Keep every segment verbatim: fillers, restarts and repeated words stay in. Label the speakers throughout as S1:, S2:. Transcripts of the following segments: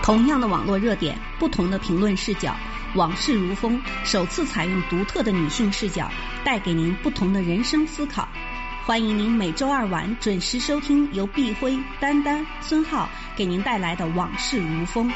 S1: 同样的网络热点，不同的评论视角，往事如风首次采用独特的女性视角，带给您不同的人生思考。欢迎您每周二晚准时收听由碧辉、丹丹、孙浩给您带来的往事如风。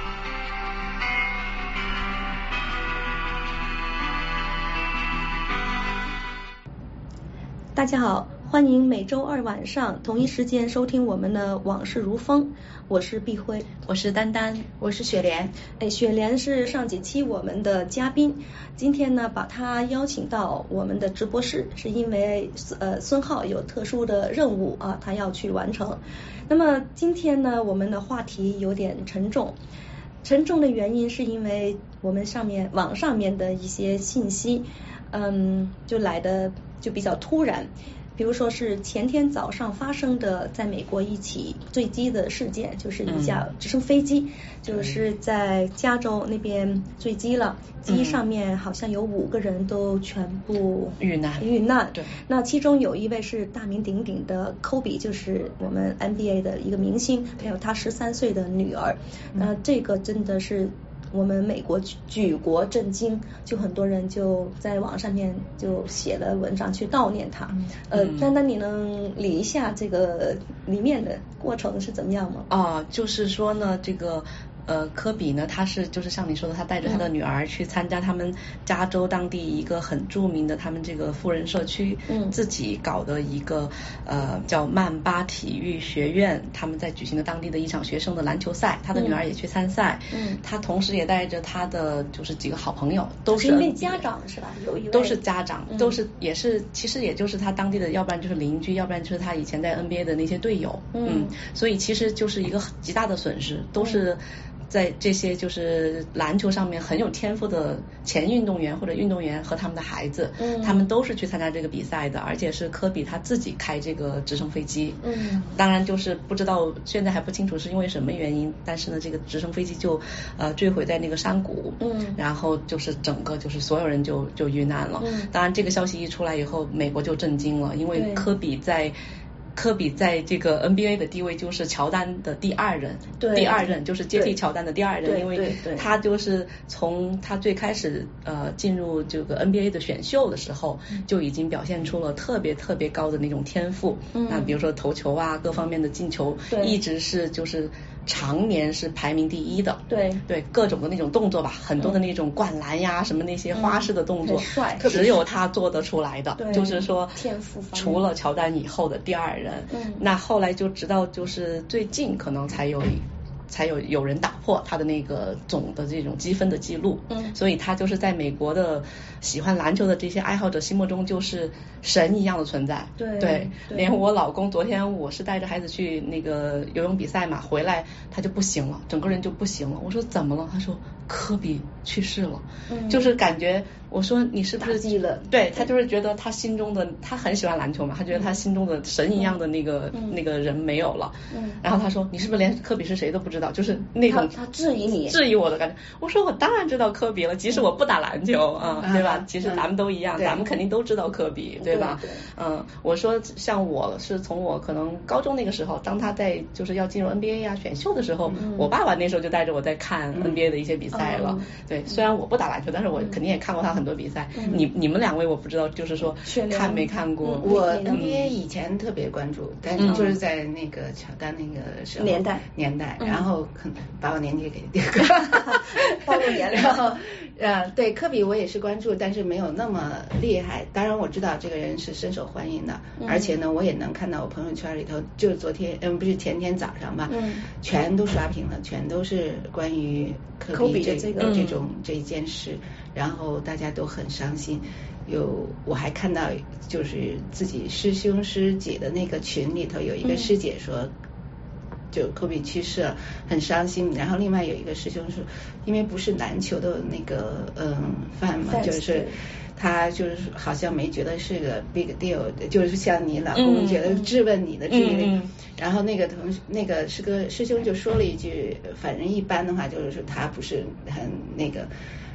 S1: 大家好，欢迎每周二晚上同一时间收听我们的往事如风。我是碧辉，
S2: 我是丹丹，
S3: 我是雪莲。
S1: 哎，雪莲是上几期我们的嘉宾，今天呢把她邀请到我们的直播室，是因为呃孙浩有特殊的任务啊，他要去完成。那么今天呢，我们的话题有点沉重。沉重的原因是因为我们上面网上面的一些信息，嗯，就来的就比较突然。比如说是前天早上发生的在美国一起坠机的事件，就是一架直升飞机、嗯、就是在加州那边坠机了，机上面好像有五个人都全部
S2: 遇难
S1: 遇难
S2: 对，
S1: 那其中有一位是大名鼎鼎的科比，就是我们 N B A 的一个明星，还有他十三岁的女儿，那、呃、这个真的是我们美国举国震惊，就很多人就在网上面就写了文章去悼念他。呃，丹丹，你能理一下这个里面的过程是怎么样吗？
S2: 啊，就是说呢，这个。呃，科比呢，他是就是像你说的，他带着他的女儿去参加他们加州当地一个很著名的他们这个富人社区，嗯，自己搞的一个呃叫曼巴体育学院，他们在举行的当地的一场学生的篮球赛，他的女儿也去参赛，嗯，他同时也带着他的就是几个好朋友，都是
S1: 因为家长是吧？有一位
S2: 都是家长，嗯、都是也是其实也就是他当地的，要不然就是邻居，要不然就是他以前在 N B A 的那些队友，嗯，嗯所以其实就是一个极大的损失，都是。在这些就是篮球上面很有天赋的前运动员或者运动员和他们的孩子，嗯，他们都是去参加这个比赛的，而且是科比他自己开这个直升飞机，嗯，当然就是不知道现在还不清楚是因为什么原因，但是呢这个直升飞机就呃坠毁在那个山谷，嗯，然后就是整个就是所有人就就遇难了，嗯，当然这个消息一出来以后，美国就震惊了，因为科比在。科比在这个 N B A 的地位就是乔丹的第二任，第二任就是接替乔丹的第二任，因为他就是从他最开始呃进入这个 N B A 的选秀的时候，嗯、就已经表现出了特别特别高的那种天赋，嗯，那比如说投球啊，各方面的进球，一直是就是常年是排名第一的，对对，各种的那种动作吧，很多的那种灌篮呀，嗯、什么那些花式的动作，
S1: 帅，
S2: 只有他做得出来的，就是说
S1: 天赋
S2: 除了乔丹以后的第二任。嗯，那后来就直到就是最近可能才有才有有人打破他的那个总的这种积分的记录，嗯，所以他就是在美国的喜欢篮球的这些爱好者心目中就是神一样的存在，对 对, 对，连我老公昨天我是带着孩子去那个游泳比赛嘛，回来他就不行了，整个人就不行了，我说怎么了？他说科比去世了，嗯，就是感觉我说你是不是
S1: 记了？
S2: 对，他就是觉得他心中的他很喜欢篮球嘛，他觉得他心中的神一样的那个、嗯、那个人没有了，嗯，然后他说你是不是连科比是谁都不知道？就是那种
S1: 他, 他质疑你，
S2: 质疑我的感觉。我说我当然知道科比了，即使我不打篮球啊、嗯，对吧？其实咱们都一样，嗯、咱们肯定都知道科比，对吧？对对嗯，我说像我是从我可能高中那个时候，当他在就是要进入 N B A 呀、啊、选秀的时候、嗯，我爸爸那时候就带着我在看 N B A 的一些比赛了。嗯、对，虽然我不打篮球，但是我肯定也看过他很多比赛。嗯、你你们两位我不知道，就是说看没看过？
S3: 嗯、我 N B A 以前特别关注，但是就是在那个乔丹那个时候
S1: 年代
S3: 年代，然后可能把我年纪给
S1: 暴露年龄。
S3: 然后呃，对科比我也是关注，但是没有那么厉害。当然我知道这个人是深受欢迎的，嗯、而且呢，我也能看到我朋友圈里头，就是昨天嗯不是前天早上吧，嗯，全都刷屏了，全都是关于科比这
S1: 这个
S3: 这种、嗯、这一件事，然后大家都很伤心。有我还看到就是自己师兄师姐的那个群里头有一个师姐说。嗯就科比去世了，很伤心。然后另外有一个师兄说，因为不是篮球的那个嗯fan嘛，就是他就是好像没觉得是个 big deal， 就是像你老公觉得质问你的这一类。嗯、然后那个同那个师哥师兄就说了一句，反正一般的话就是说他不是很那个。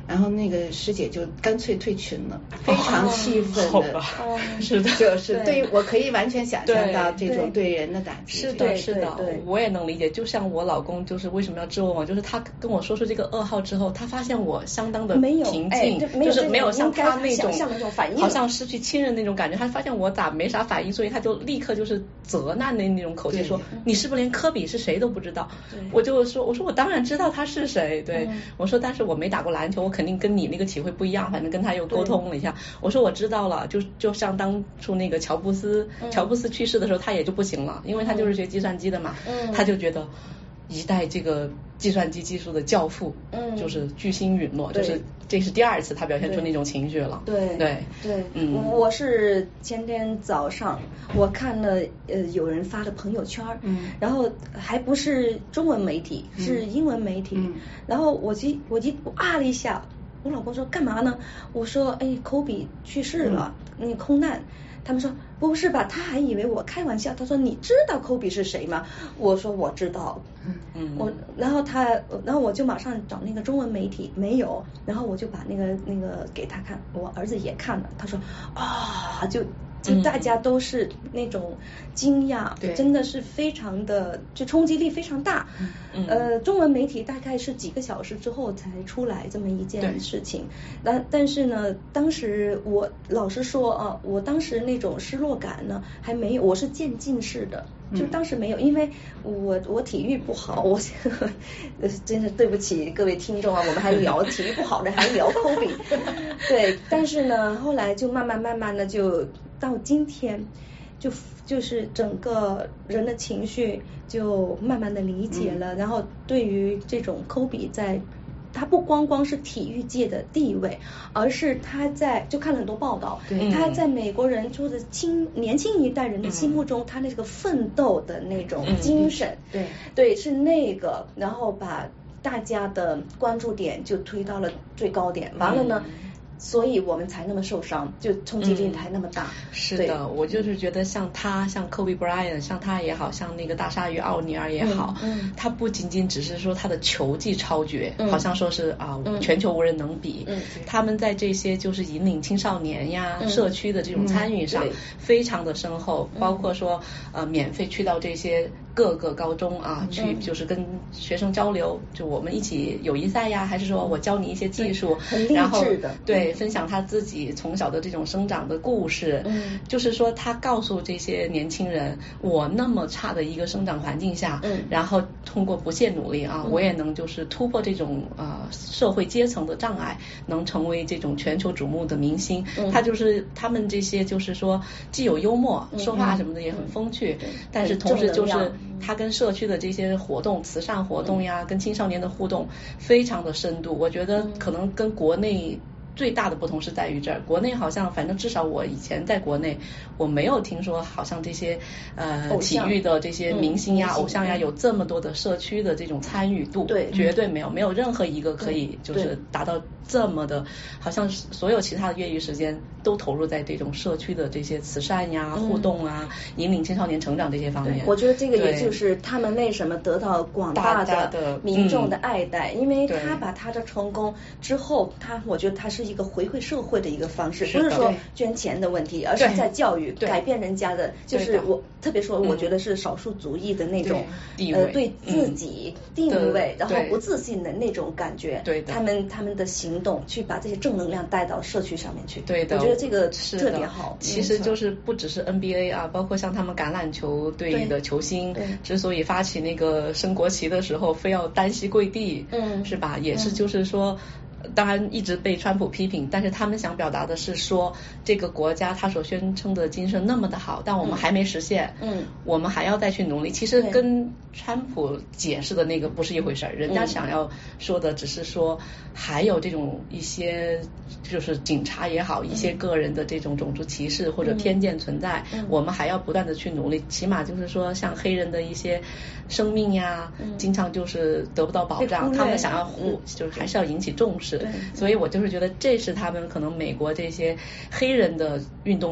S3: 然后那个师姐就干脆退群了，非常气愤的，
S2: 哦、是的，
S3: 就是对于我可以完全想象到这种对人的打击。
S2: 是的，是的，我也能理解。就像我老公就是为什么要质问我，就是他跟我说出这个噩耗之后，他发现我相当的平静，
S1: 哎、就,
S2: 就是没有像他那种
S1: 像那种反应，
S2: 好像失去亲人那种感觉。他发现我咋没啥反应，所以他就立刻就是责难的那种口气说：“你是不是连科比是谁都不知道？”我就说：“我说我当然知道他是谁，对、嗯、我说但是我没打过篮球，我肯定跟你那个体会不一样。反正跟他又沟通了一下，我说我知道了，就就像当初那个乔布斯，嗯、乔布斯去世的时候，他也就不行了，因为他就是学计算机的嘛，嗯、他就觉得。”一代这个计算机技术的教父，嗯，就是巨星陨落，就是这是第二次他表现出那种情绪了。
S1: 对
S2: 对
S1: 对，
S2: 嗯，
S1: 我是前天早上我看了呃有人发的朋友圈，嗯，然后还不是中文媒体，嗯、是英文媒体，嗯、然后我就我就啊了一下，我老公说干嘛呢？我说哎，科比去世了，那、嗯、空难。他们说不是吧，他还以为我开玩笑。他说你知道科比是谁吗？我说我知道。嗯，我然后他然后我就马上找那个中文媒体，没有，然后我就把那个那个给他看，我儿子也看了，他说啊，就就大家都是那种惊讶，嗯、真的是非常的就冲击力非常大。嗯、呃，中文媒体大概是几个小时之后才出来这么一件事情，但但是呢，当时我老实说啊，我当时那种失落感呢还没有，我是渐进式的。就当时没有，因为我我体育不好，我真是对不起各位听众啊，我们还聊体育不好的，还聊科比，对，但是呢，后来就慢慢慢慢的就到今天，就就是整个人的情绪就慢慢的理解了，嗯、然后对于这种科比在。他不光光是体育界的地位，而是他在就看了很多报道，他在美国人或者青年轻一代人的心目中，嗯、他那个奋斗的那种精神，嗯、对对是那个，然后把大家的关注点就推到了最高点，完了呢。嗯所以我们才那么受伤，就冲击力才那么大。嗯、
S2: 是的，我就是觉得像他，像 Kobe Bryant， 像他也好，像那个大鲨鱼奥尼尔也好，嗯嗯、他不仅仅只是说他的球技超绝，嗯、好像说是啊、呃嗯、全球无人能比。嗯、他们在这些就是引领青少年呀、嗯、社区的这种参与上，嗯、非常的深厚，包括说呃免费去到这些。各个高中啊，去就是跟学生交流，就我们一起友谊赛呀，还是说我教你一些技术，然后对分享他自己从小的这种生长的故事，嗯，就是说他告诉这些年轻人，我那么差的一个生长环境下，嗯，然后通过不懈努力啊，我也能就是突破这种呃社会阶层的障碍，能成为这种全球瞩目的明星。他就是他们这些就是说既有幽默，说话什么的也很风趣，但是同时就是他跟社区的这些活动，慈善活动呀，跟青少年的互动非常的深度。我觉得可能跟国内最大的不同是在于这儿，国内好像反正至少我以前在国内我没有听说好像这些呃体育的这些明星呀、嗯、偶像呀有这么多的社区的这种参与度，对，绝对没有，没有任何一个可以就是达到这么的，好像所有其他的业余时间都投入在这种社区的这些慈善呀、嗯、互动啊、引领青少年成长这些方面。
S1: 我觉得这个也就是他们为什么得到广大的民众的爱戴，嗯、因为他把他的成功之后，他我觉得他是一个回馈社会的一个方式，不是说捐钱的问题，而是在教育改变人家的，就是我特别说，我觉得是少数族裔的那种呃对自己定位，然后不自信的那种感觉，对他们他们的行动去把这些正能量带到社区上面去。
S2: 对的，
S1: 我觉得这个特别好。
S2: 其实就是不只是 N B A 啊，包括像他们橄榄球队的球星，之所以发起那个升国旗的时候非要单膝跪地，嗯，是吧？也是就是说。当然一直被川普批评，但是他们想表达的是说，这个国家他所宣称的精神那么的好，但我们还没实现，嗯，我们还要再去努力。其实跟川普解释的那个不是一回事儿，人家想要说的只是说，还有这种一些就是警察也好，一些个人的这种种族歧视或者偏见存在，嗯、我们还要不断的去努力。起码就是说，像黑人的一些生命呀，嗯、经常就是得不到保障，他们想要护，就是还是要引起重视。所以我就是觉得这是他们可能美国这些黑人的运动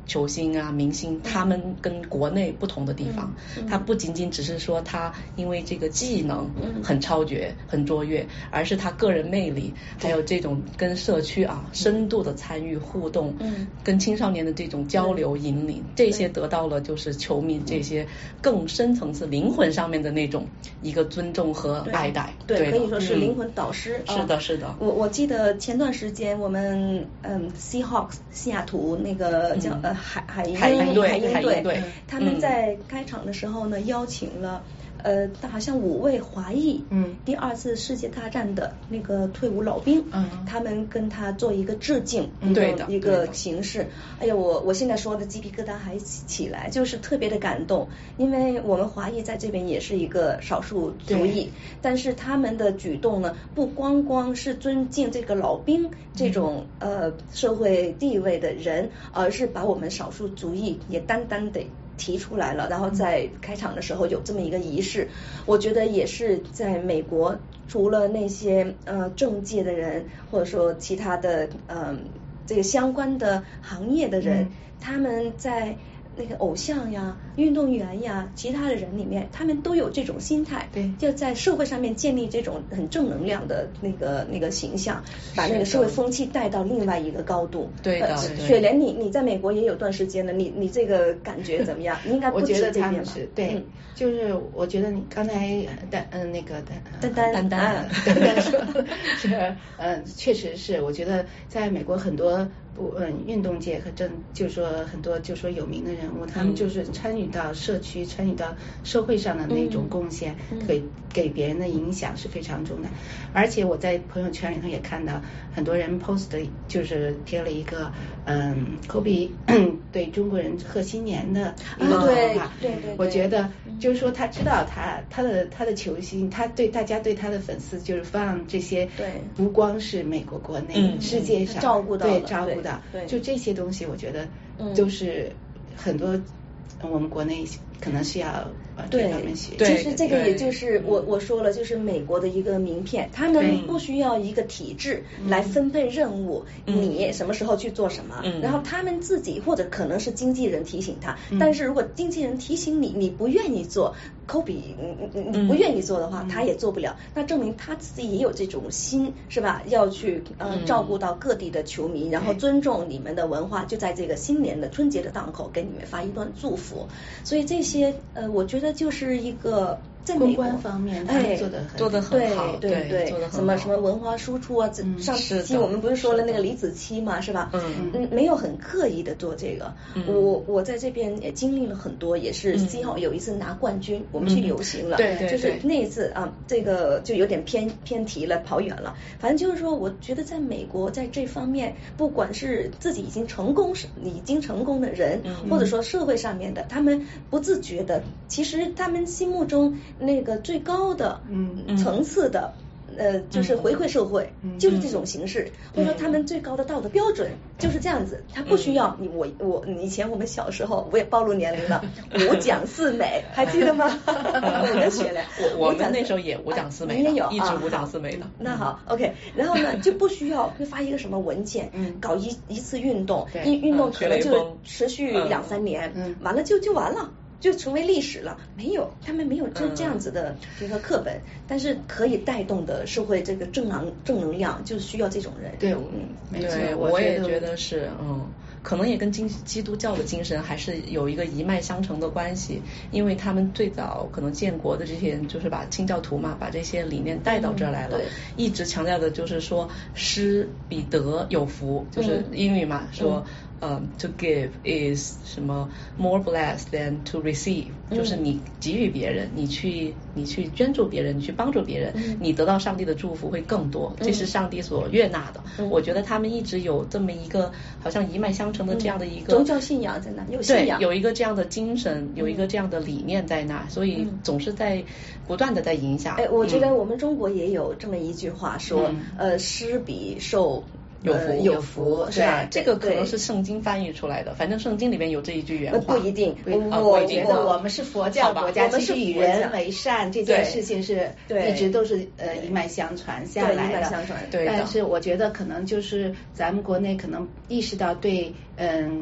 S2: 球星啊明星，他们跟国内不同的地方，嗯嗯、他不仅仅只是说他因为这个技能很超绝、嗯、很卓越，而是他个人魅力，还有这种跟社区啊深度的参与互动，嗯，跟青少年的这种交流引领，这些得到了就是球迷这些更深层次灵魂上面的那种一个尊重和爱戴，
S1: 对，
S2: 对
S1: 可以说是灵魂导师。
S2: 嗯、是的，是的。
S1: 我我记得前段时间我们嗯 Seahawks 西雅图那个叫、嗯、呃海海鹰
S2: 海鹰队
S1: 海鹰
S2: 队，
S1: 队他们在开场的时候呢，邀请了呃好像五位华裔，嗯，第二次世界大战的那个退伍老兵，嗯，他们跟他做一个致敬，
S2: 嗯、对的
S1: 一个形式。哎呀，我我现在说的鸡皮疙瘩还起来，就是特别的感动，因为我们华裔在这边也是一个少数族裔，但是他们的举动呢，不光光是尊敬这个老兵这种、嗯、呃社会地位的人，而是把我们少数族裔也单单的提出来了，然后在开场的时候有这么一个仪式，我觉得也是在美国，除了那些呃政界的人，或者说其他的呃这个相关的行业的人，嗯、他们在那个偶像呀、运动员呀、其他的人里面，他们都有这种心态，
S3: 对，
S1: 就在社会上面建立这种很正能量的那个那个形象，把那个社会风气带到另外一个高度。
S2: 对的，
S1: 呃、雪莲，你你在美国也有段时间了，你你这个感觉怎么样？你应该不止这边吧？
S3: 我觉得他们是对、嗯，就是我觉得你刚才丹嗯那个
S1: 丹丹
S2: 丹丹
S3: 丹丹说是嗯确实是，我觉得在美国很多不嗯运动界和政就是说很多就说有名的人物，他们就是参与到社区、参与到社会上的那种贡献，给、嗯、给别人的影响是非常重的。而且我在朋友圈里头也看到很多人 post 的就是贴了一个嗯科比对中国人贺新年的一个
S1: 对对对，
S3: 我觉得就是说他知道他他的他的球星，他对大家对他的粉丝就是放这些，
S1: 对，
S3: 不光是美国国内，
S2: 嗯、
S3: 世界上
S1: 照顾到
S3: 对照顾到，
S1: 对，
S3: 就这些东西，我觉得都是很多我们国内可能是要往这方面学。
S1: 其实这个也就是我我说了，就是美国的一个名片，他们不需要一个体制来分配任务，你什么时候去做什么，然后他们自己或者可能是经纪人提醒他，但是如果经纪人提醒你，你不愿意做，科比你不愿意做的话，他也做不了，那证明他自己也有这种心，是吧？要去呃照顾到各地的球迷，然后尊重你们的文化，就在这个新年的春节的档口给你们发一段祝福。所以这些呃，我觉得就是一个在美国
S3: 公关方面，他们做的
S2: 做的很好，
S1: 对对对，
S2: 做得很好，
S1: 什么什么文化输出啊，嗯、上期我们不是说了那个李子柒嘛，是吧？
S2: 嗯
S1: 嗯，没有很刻意的做这个。嗯、我我在这边也经历了很多，也是幸好有一次拿冠军，嗯、我们去游行了，
S2: 嗯、对对对，
S1: 就是那一次啊，这个就有点偏偏题了，跑远了。反正就是说，我觉得在美国在这方面，不管是自己已经成功是已经成功的人，嗯、或者说社会上面的，他们不自觉的，其实他们心目中那个最高高的嗯层次的呃就是回馈社会，嗯、就是这种形式，或者说他们最高的道德标准就是这样子，他不需要你我我以前我们小时候我也暴露年龄了，五讲四美还记得吗？我跟雪莲，
S2: 我我们那时候也五讲四美，
S1: 你也有
S2: 一直五讲四美的。
S1: 那好 ，OK， 然后呢就不需要会发一个什么文件，嗯，搞一一次运动，运运动可能就持续两三年，嗯，完了就就完了。就成为历史了，没有，他们没有这这样子的这个课本，嗯、但是可以带动的社会这个正能正能量，就需要这种人。
S3: 对，
S2: 嗯，对，我也觉得是，嗯，可能也跟基基督教的精神还是有一个一脉相承的关系，因为他们最早可能建国的这些人就是把清教徒嘛，把这些理念带到这儿来了，嗯、一直强调的就是说施比得有福，就是英语嘛，嗯、说。嗯、um, ，to give is 什么 more blessed than to receive，、嗯、就是你给予别人，你去你去捐助别人，你去帮助别人，嗯、你得到上帝的祝福会更多，这是上帝所悦纳的。嗯、我觉得他们一直有这么一个好像一脉相承的这样的一个、
S1: 嗯、宗教信仰在那，有信仰，
S2: 对，有一个这样的精神，有一个这样的理念在那，所以总是在不断的在影响。
S1: 哎，我觉得我们中国也有这么一句话说，嗯、呃，施比受。
S2: 有福、呃、
S1: 有福是吧？
S2: 这个可能是圣经翻译出来的，反正圣经里面有这一句原
S1: 话。不一定，
S3: 我、
S1: 啊、
S3: 我觉得我们是佛教国家，其实与人为善这件事情是一直都是呃一脉相传下来的。
S1: 一脉相传，
S3: 对。但是我觉得可能就是咱们国内可能意识到对嗯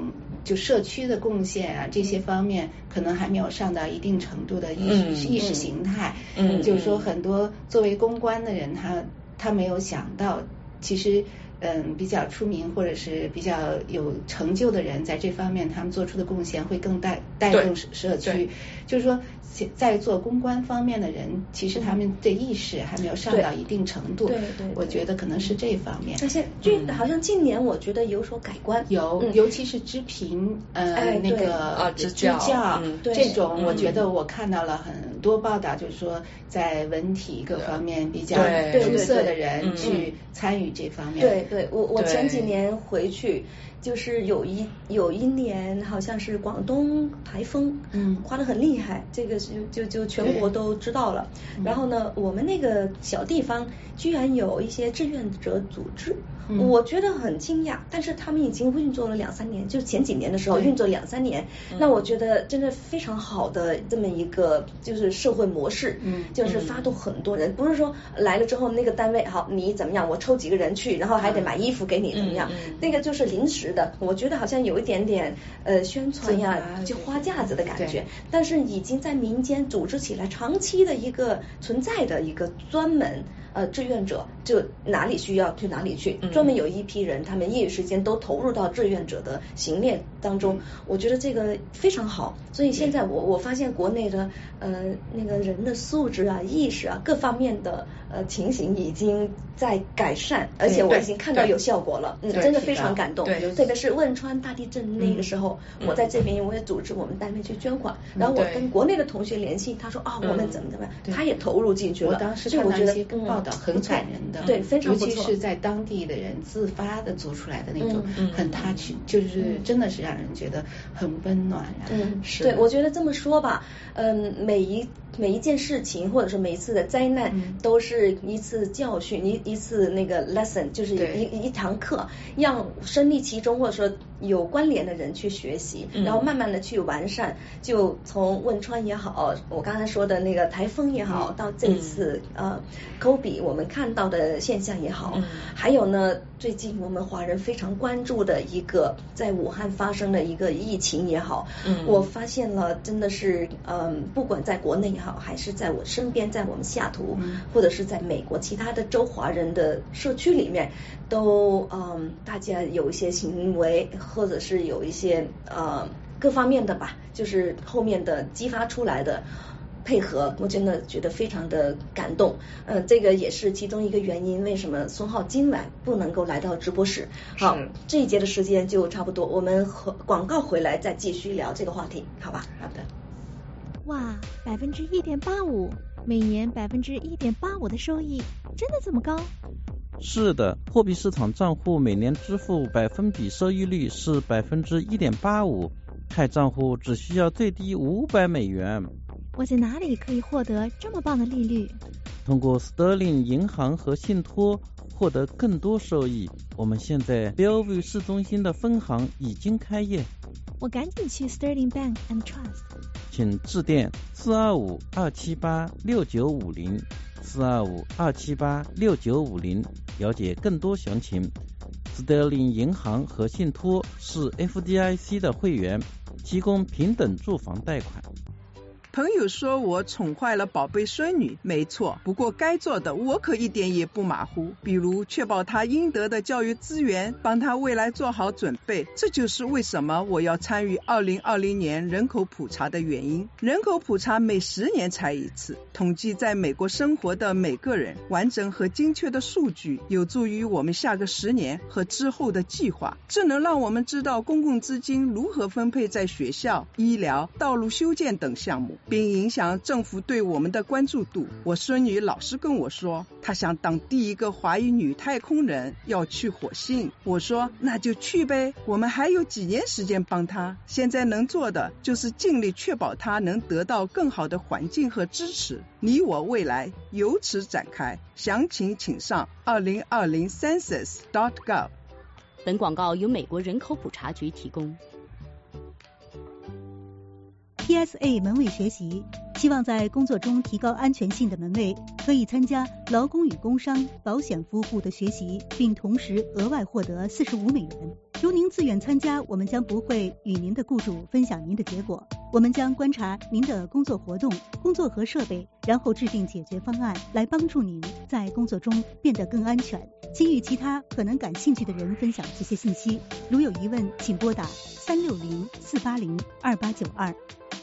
S3: 就社区的贡献啊这些方面，可能还没有上到一定程度的意识、嗯、意识形态。嗯，就是说很多作为公关的人，他他没有想到，其实嗯比较出名或者是比较有成就的人，在这方面他们做出的贡献会更带带动社区。就是说，在做公关方面的人，其实他们的意识还没有上到一定程度。
S1: 对 对, 对, 对，
S3: 我觉得可能是这方面。
S1: 而且近、嗯、好像近年我觉得有所改观，
S3: 有、嗯、尤其是知评呃、哎、那个
S2: 啊支
S3: 教, 支教、
S2: 嗯、
S3: 这种，我觉得我看到了很多报道，就是说在文体各方面比较出色的人去参与这方面。
S1: 对对，我我前几年回去。就是有一有一年好像是广东台风，嗯，刮得很厉害，这个就就就全国都知道了。然后呢，我们那个小地方居然有一些志愿者组织，嗯、我觉得很惊讶。但是他们已经运作了两三年，就是前几年的时候运作两三年，那我觉得真的非常好的这么一个就是社会模式，嗯，就是发动很多人，不是说来了之后那个单位好你怎么样，我抽几个人去，然后还得买衣服给你怎么样，嗯、那个就是临时的，我觉得好像有一点点呃宣传呀，就花架子的感觉，但是已经在民间组织起来，长期的一个存在的一个专门呃志愿者，就哪里需要去哪里去，专门有一批人，他们业余时间都投入到志愿者的行列当中，我觉得这个非常好。所以现在我我发现国内的呃那个人的素质啊、意识啊各方面的呃情形已经在改善，而且我已经看到有效果了，嗯，真的非常感动。特别是汶川大地震那个时候，嗯、我在这边我也组织我们单位去捐款，嗯、然后我跟国内的同学联系，他说啊、哦、我们怎么怎么样，他也投入进去了。
S3: 我当时看到一些报道很感人的，
S1: 嗯、对，非常不错，
S3: 尤其是在当地的人自发的做出来的那种很 touch，嗯、就是真的是让人觉得很温暖啊。
S1: 嗯，是。对，我觉得这么说吧，嗯，每一每一件事情或者是每一次的灾难，嗯、都是一次教训，一一次那个 lesson， 就是一一堂课，让身历其中或者说有关联的人去学习，嗯、然后慢慢的去完善。就从汶川也好，我刚才说的那个台风也好，嗯、到这次、嗯、呃 COVID 我们看到的现象也好，嗯、还有呢，最近我们华人非常关注的一个在武汉发生的一个疫情也好，嗯、我发现了真的是嗯、呃，不管在国内也好，还是在我身边，在我们西雅图，嗯、或者是在美国其他的州华人的社区里面，都嗯、呃，大家有一些行为，或者是有一些呃各方面的吧，就是后面的激发出来的配合，我真的觉得非常的感动。呃，这个也是其中一个原因，为什么孙浩今晚不能够来到直播室。好，这一节的时间就差不多，我们和广告回来再继续聊这个话题，好吧？
S3: 好的。
S4: 哇，百分之一点八五，每年百分之一点八五的收益，真的这么高？
S5: 是的，货币市场账户每年支付百分比收益率是百分之一点八五，开账户只需要最低五百美元。
S4: 我在哪里可以获得这么棒的利率？
S5: 通过 Sterling 银行和信托获得更多收益。我们现在 Bellevue 市中心的分行已经开业。
S4: 我赶紧去 Sterling Bank and Trust。
S5: 请致电四二五二七八六九五零 四二五二七八六九五零了解更多详情。Sterling 银行和信托是 F D I C 的会员，提供平等住房贷款。
S6: 朋友说我宠坏了宝贝孙女，没错，不过该做的我可一点也不马虎，比如确保她应得的教育资源，帮她未来做好准备。这就是为什么我要参与二零二零年人口普查的原因。人口普查每十年才一次，统计在美国生活的每个人，完整和精确的数据有助于我们下个十年和之后的计划。这能让我们知道公共资金如何分配在学校、医疗、道路修建等项目，并影响政府对我们的关注度。我孙女老是跟我说，她想当第一个华裔女太空人，要去火星。我说那就去呗，我们还有几年时间帮她，现在能做的就是尽力确保她能得到更好的环境和支持。你我未来由此展开，详情请上二零二零 census dot gov。
S7: 本广告由美国人口普查局提供。
S8: P S A 门卫学习，希望在工作中提高安全性的门卫可以参加劳工与工伤保险服务部的学习，并同时额外获得四十五美元。 如您自愿参加，我们将不会与您的雇主分享您的结果。我们将观察您的工作活动、工作和设备，然后制定解决方案，来帮助您在工作中变得更安全。请与其他可能感兴趣的人分享这些信息。如有疑问，请拨打三六零四八零二八九二。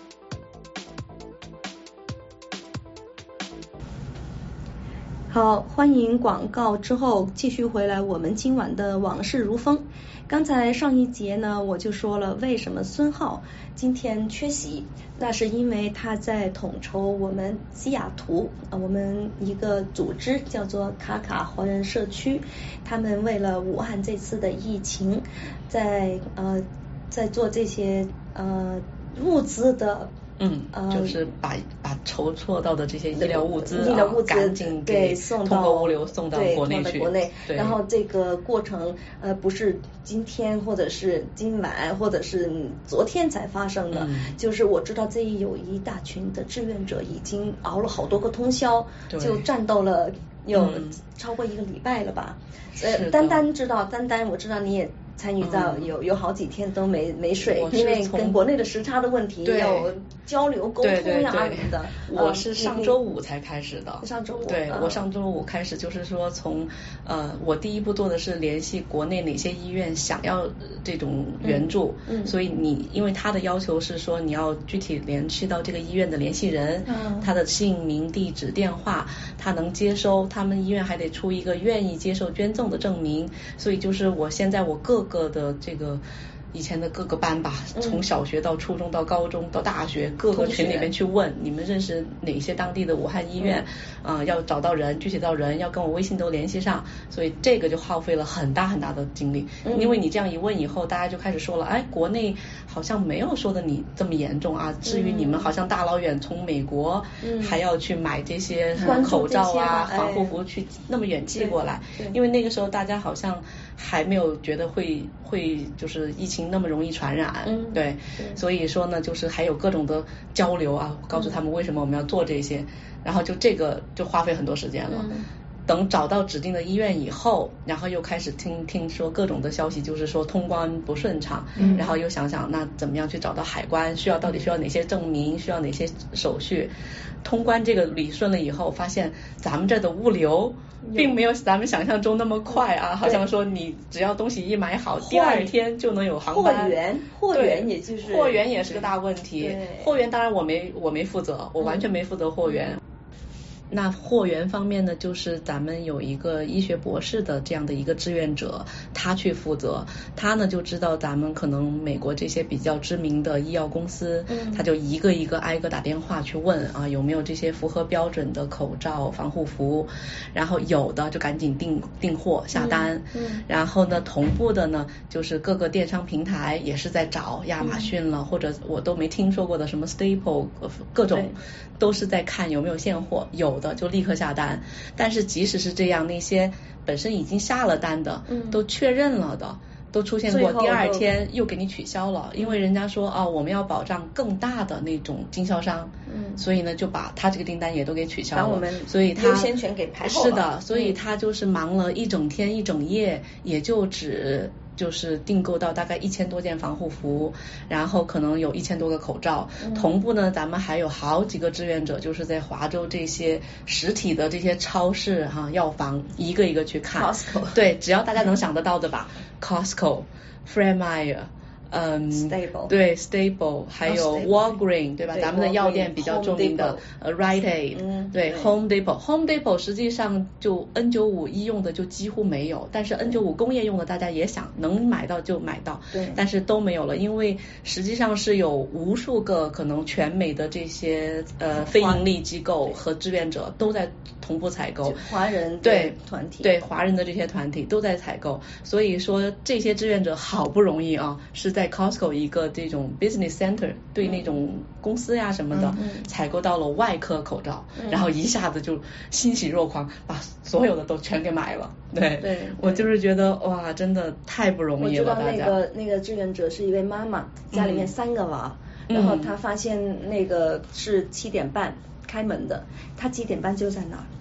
S1: 好，欢迎广告之后继续回来我们今晚的往事如风。刚才上一节呢，我就说了为什么孙浩今天缺席，那是因为他在统筹我们西雅图啊，我们一个组织叫做卡卡华人社区，他们为了武汉这次的疫情，在呃在做这些呃物资的。
S2: 嗯，就是把把筹措到的这些医疗物资，
S1: 医疗物资
S2: 赶紧
S1: 对送到
S2: 通过物流送到国内去。
S1: 国内，
S2: 对。
S1: 然后这个过程呃不是今天或者是今晚或者是昨天才发生的，嗯、就是我知道这里有一大群的志愿者已经熬了好多个通宵，就战斗了有超过一个礼拜了吧。
S2: 嗯、
S1: 呃，丹丹知道，丹丹我知道你也。参与到有有好几天都没没睡，因为跟国内的时差的问题要交流沟通呀什么的。
S2: 我是上周五才开始的，
S1: 上周五
S2: 对我上周五开始就是说从呃我第一步做的是联系国内哪些医院想要这种援助，
S1: 嗯，
S2: 所以你因为他的要求是说你要具体联系到这个医院的联系人，
S1: 嗯，
S2: 他的姓名、地址、电话，他能接收，他们医院还得出一个愿意接受捐赠的证明，所以就是我现在我各各的这个以前的各个班吧，从小学到初中到高中到大学，各个群里面去问你们认识哪些当地的武汉医院啊、呃，要找到人，具体到人要跟我微信都联系上，所以这个就耗费了很大很大的精力。因为你这样一问以后，大家就开始说了，哎，国内好像没有说的你这么严重啊，至于你们好像大老远从美国还要去买这些口罩啊、防护服去那么远寄过来，因为那个时候大家好像还没有觉得会会就是疫情那么容易传染，
S1: 嗯，
S2: 对，所以说呢，就是还有各种的交流啊，告诉他们为什么我们要做这些，然后就这个就花费很多时间了。
S1: 嗯，
S2: 等找到指定的医院以后，然后又开始听听说各种的消息，就是说通关不顺畅，
S1: 嗯，
S2: 然后又想想那怎么样去找到海关，需要到底需要哪些证明，需要哪些手续，通关这个理顺了以后，发现咱们这的物流并没有咱们想象中那么快啊，好像说你只要东西一买好，第二天就能有航班。
S1: 货源，货源也就是
S2: 货源也是个大问题。货源当然我没我没负责，我完全没负责货源。嗯，那货源方面呢，就是咱们有一个医学博士的这样的一个志愿者，他去负责，他呢就知道咱们可能美国这些比较知名的医药公司，
S1: 嗯，
S2: 他就一个一个挨个打电话去问啊，有没有这些符合标准的口罩、防护服，然后有的就赶紧订订货下单，
S1: 嗯嗯，
S2: 然后呢同步的呢就是各个电商平台也是在找亚马逊了，嗯，或者我都没听说过的什么 Staple 各种都是在看有没有现货，有的就立刻下单，但是即使是这样，那些本身已经下了单的，
S1: 嗯，
S2: 都确认了的，都出现过第二天又给你取消了，因为人家说啊，我们要保障更大的那种经销商，
S1: 嗯，
S2: 所以呢就把他这个订单也都给取消了，
S1: 把我们
S2: 所以他
S1: 优先权给排后了。
S2: 是的，所以他就是忙了一整天一整夜，也就只就是订购到大概一千多件防护服，然后可能有一千多个口罩，
S1: 嗯，
S2: 同步呢咱们还有好几个志愿者就是在华州这些实体的这些超市哈、啊、药房一个一个去看
S1: Costco
S2: 对，只要大家能想得到的吧Costco Fred Meyer嗯
S1: Stable
S2: 对 Stable 还有 Walgreen 对吧，
S1: 对
S2: 咱们的药店比较著名的呃 Rite Aid
S1: 嗯
S2: 对 Home Depot Home Depot 实际上就 N 九十五 医用的就几乎没有，但是 N 九十五 工业用的大家也想能买到就买到，
S1: 对，
S2: 但是都没有了，因为实际上是有无数个可能全美的这些呃非盈利机构和志愿者都在同步采购，
S1: 华人
S2: 对
S1: 团体
S2: 对华人的这些团体都在采购，所以说这些志愿者好不容易啊是在 Costco 一个这种 business center 对那种公司呀什么的、
S1: 嗯、
S2: 采购到了外科口罩、
S1: 嗯、
S2: 然后一下子就欣喜若狂，把所有的都全给买了。对，
S1: 对
S2: 我就是觉得哇真的太不容易了。
S1: 我知道那个那个志愿者是一位妈妈，家里面三个娃、嗯、然后她发现那个是七点半开门的，她几点半就在那儿，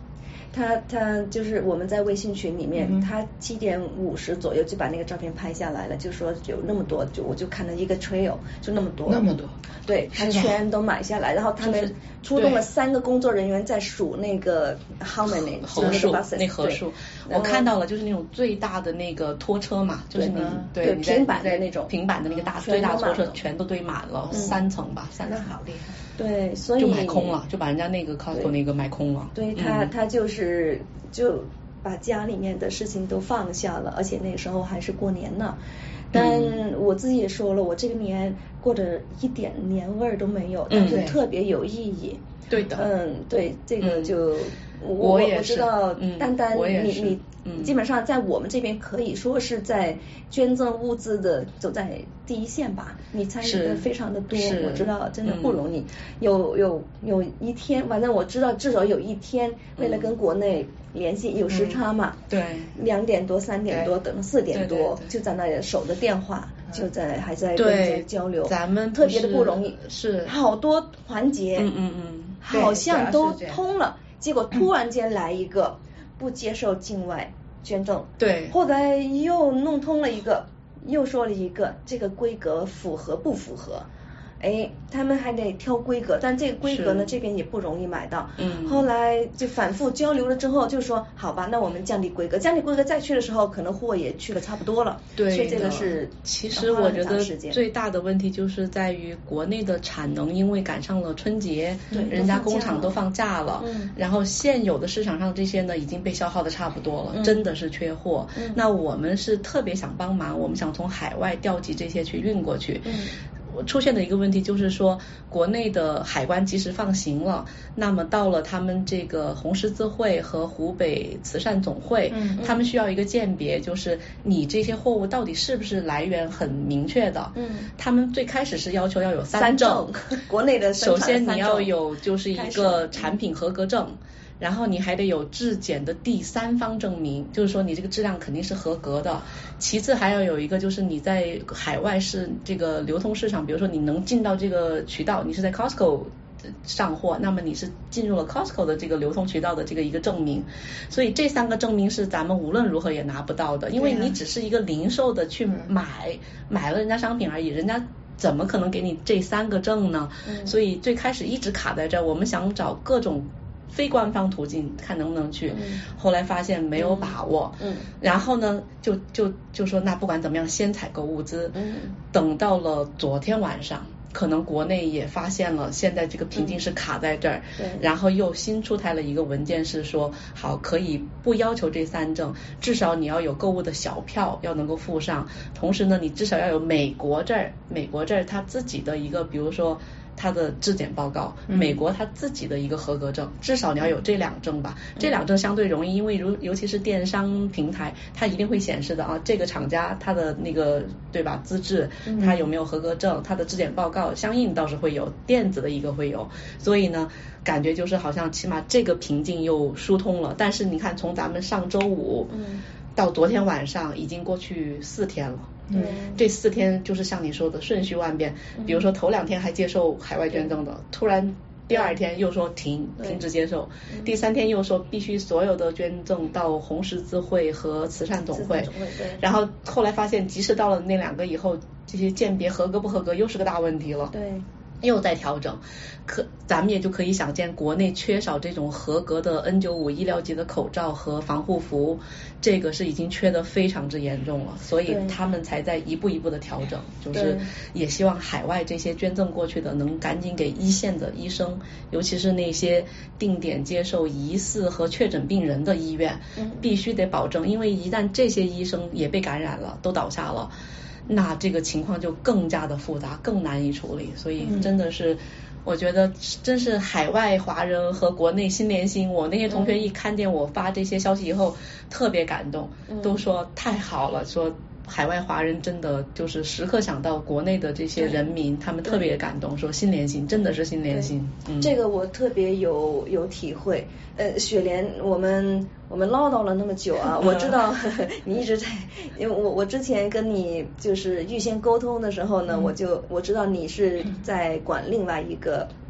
S1: 他他就是我们在微信群里面，
S3: 嗯、
S1: 他七点五十左右就把那个照片拍下来了，就说有那么多，就我就看了一个 trail， 就那么多，
S3: 那么多，
S1: 对，他全都买下来，然后他们出动了三个工作人员在数那个 how many
S2: 盒数，那
S1: 盒
S2: 数，我看到了，就是那种最大的那个拖车嘛，就是你
S1: 对平板的那种
S2: 平板的那个大最大拖车全都堆满了，三层吧，三层，
S3: 好厉害。
S1: 对，所以
S2: 就买空了，就把人家那个 Costco 那个买空了。
S1: 对他，他就是就把家里面的事情都放下了，而且那时候还是过年呢。但我自己也说了，我这个年过得一点年味儿都没有，但是特别有意义。
S2: 对的，
S1: 嗯，对，这个就我
S2: 我也
S1: 知道，单单你你。
S2: 嗯，
S1: 基本上在我们这边可以说是在捐赠物资的走在第一线吧，你参与的非常的多，我知道真的不容易。嗯、有有有一天，反正我知道至少有一天，为了跟国内联系，有时差嘛，
S2: 嗯、对，
S1: 两点多、三点多，等到四点多，
S2: 对对对
S1: 就在那里守着电话，就在还在跟
S2: 在
S1: 交流，
S2: 咱们
S1: 特别的不容易，
S2: 是
S1: 好多环节，
S2: 嗯嗯嗯，
S1: 好像都通了，结果突然间来一个。不接受境外捐赠，
S2: 对，
S1: 后来又弄通了一个，又说了一个，这个规格符合不符合？哎，他们还得挑规格，但这个规格呢，这边也不容易买到。
S2: 嗯。
S1: 后来就反复交流了之后，就说好吧，那我们降低规格，降低规格再去的时候，可能货也去的差不多了。
S2: 对。
S1: 所以这个是
S2: 其实我觉得最大的问题就是在于国内的产能，因为赶上了春节，
S1: 对，
S2: 人家工厂都放假了，
S1: 嗯，
S2: 然后现有的市场上这些呢已经被消耗的差不多了，
S1: 嗯、
S2: 真的是缺货。
S1: 嗯。
S2: 那我们是特别想帮忙，我们想从海外调集这些去运过去。
S1: 嗯。
S2: 出现的一个问题就是说，国内的海关及时放行了，那么到了他们这个红十字会和湖北慈善总会，
S1: 嗯，
S2: 他们需要一个鉴别，就是你这些货物到底是不是来源很明确的。
S1: 嗯，
S2: 他们最开始是要求要有
S1: 三
S2: 证，
S1: 国内的
S2: 首先你要有就是一个产品合格证。然后你还得有质检的第三方证明，就是说你这个质量肯定是合格的。其次还要有一个就是你在海外是这个流通市场，比如说你能进到这个渠道，你是在 Costco 上货，那么你是进入了 Costco 的这个流通渠道的这个一个证明。所以这三个证明是咱们无论如何也拿不到的，因为你只是一个零售的去买，买了人家商品而已，人家怎么可能给你这三个证呢？
S1: 嗯、
S2: 所以最开始一直卡在这儿，我们想找各种非官方途径看能不能去，
S1: 嗯、
S2: 后来发现没有把握，
S1: 嗯，
S2: 然后呢就就就说那不管怎么样先采购物资，
S1: 嗯，
S2: 等到了昨天晚上，可能国内也发现了现在这个瓶颈是卡在这儿，
S1: 嗯、
S2: 然后又新出台了一个文件是说好可以不要求这三证，至少你要有购物的小票要能够附上，同时呢你至少要有美国这儿美国这儿他自己的一个比如说他的质检报告，美国他自己的一个合格证，至少你要有这两证吧。这两证相对容易，因为如尤其是电商平台，它一定会显示的啊，这个厂家它的那个对吧资质，它有没有合格证，它的质检报告相应倒是会有，电子的一个会有。所以呢，感觉就是好像起码这个瓶颈又疏通了。但是你看，从咱们上周五到昨天晚上，已经过去四天了。
S1: 嗯，
S2: 这四天就是像你说的瞬息万变，比如说头两天还接受海外捐赠的，突然第二天又说停停止接受，第三天又说必须所有的捐赠到红十字会和慈善总会，然后后来发现即使到了那两个以后，这些鉴别合格不合格又是个大问题了。
S1: 对。
S2: 又在调整，可咱们也就可以想见，国内缺少这种合格的 N 九十五 医疗级的口罩和防护服，这个是已经缺得非常之严重了，所以他们才在一步一步的调整，就是也希望海外这些捐赠过去的能赶紧给一线的医生，尤其是那些定点接受疑似和确诊病人的医院，必须得保证，因为一旦这些医生也被感染了，都倒下了。那这个情况就更加的复杂，更难以处理，所以真的是，嗯、我觉得真是海外华人和国内心连心。我那些同学一看见我发这些消息以后，嗯、特别感动，嗯、都说太好了，说海外华人真的就是时刻想到国内的这些人民，他们特别感动，说心连心，真的是心连心。嗯、
S1: 这个我特别有有体会。呃，雪莲，我们我们唠叨了那么久啊，我知道呵呵你一直在，因为我我之前跟你就是预先沟通的时候呢，嗯、我就我知道你是在管另外一个